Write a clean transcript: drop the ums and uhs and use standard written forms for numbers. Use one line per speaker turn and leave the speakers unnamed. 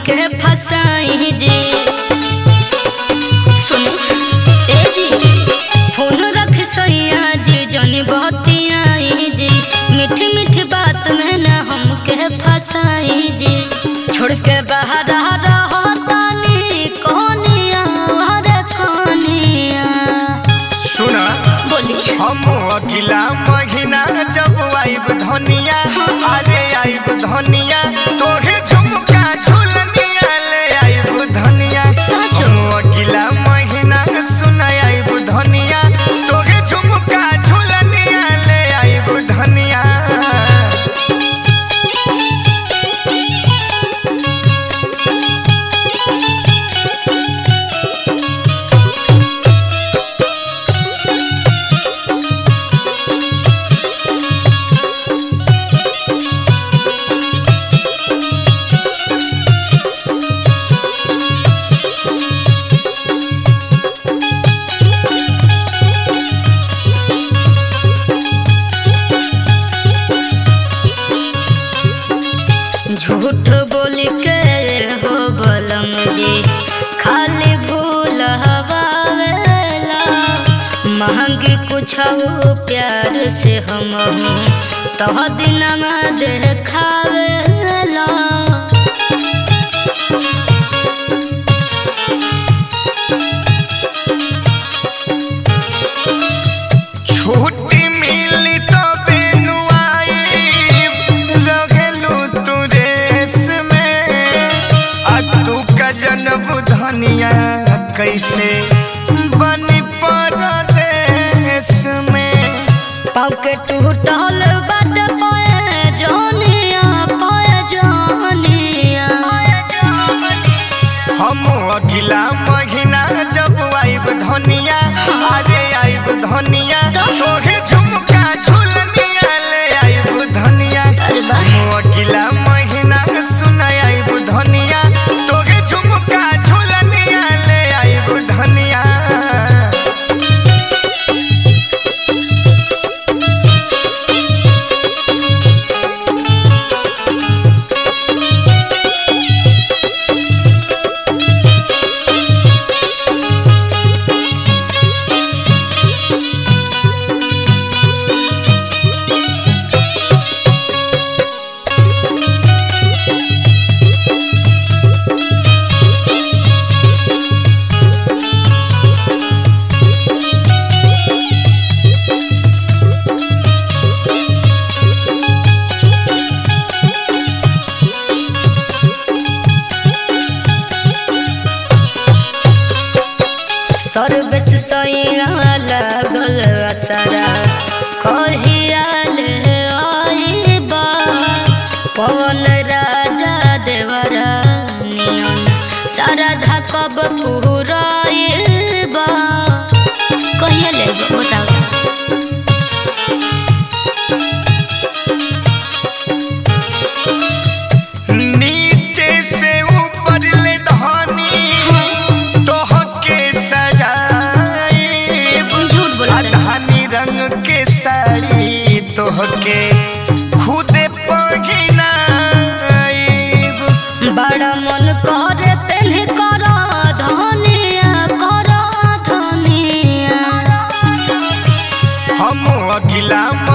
हमके फसाई जी। सुनो ए जी फोन रख सैया जी जानी बहतियाई जी। मीठी मीठी बात में ना हमके फसाई जी। छोड़ के बाहर रहतानी कोनिया हरे कोनिया।
सुना
बोली
हम अगला महीना जब आइब धनिया अरे आइब धनिया तोहे झुमका झुलनिया ले आइब धनिया। हम अगला महीना सुना आइब धनिया तोहे झुमका झुलनिया ले आइब धनिया।
झूठ बोल के हो बलम जी खाली भूल हवावेला। महंगी कुछ प्यार से हम तह दिन में देखावेला।
छुट्टी मिली तो जनब धनिया कैसे बनी परदेश में।
पाके टूटल बाट पाए जानिया पाए जानिया।
हम अगला महीना जब आइब धनिया अरे आइब धनिया तोहे झुमका झुलनिया ले आइब धनिया। हम अगला महीना सुना आइब धनिया तोहे झुमका झुलनिया ले आइब धनिया।
सर्वेश सैया लागल असरा कहियाल आइबा। पवन राजा देवरा नियन शारदा कब पुराइबा। कहिया लेबो बताओ।
नीचे से ऊपर ले धनी तोहके सजाइब।
झूठ बोला
धानी रंग के साड़ी तोहके खुदे पहिनाइब।
बड़ा मन करे पेन्ह करा धनिया करा धनिया।
हम अगला